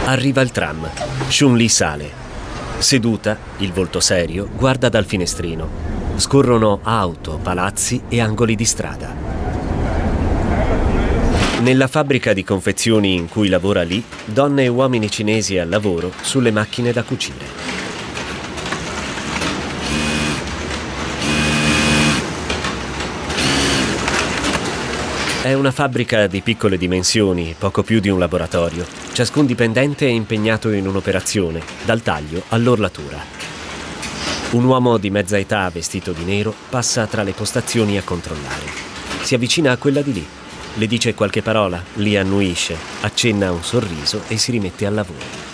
Arriva il tram. Chun-Li sale. Seduta, il volto serio, guarda dal finestrino. Scorrono auto, palazzi e angoli di strada. Nella fabbrica di confezioni in cui lavora Li, donne e uomini cinesi al lavoro sulle macchine da cucire. È una fabbrica di piccole dimensioni, poco più di un laboratorio. Ciascun dipendente è impegnato in un'operazione, dal taglio all'orlatura. Un uomo di mezza età, vestito di nero, passa tra le postazioni a controllare. Si avvicina a quella di Li. Le dice qualche parola, Li annuisce, accenna un sorriso e si rimette al lavoro.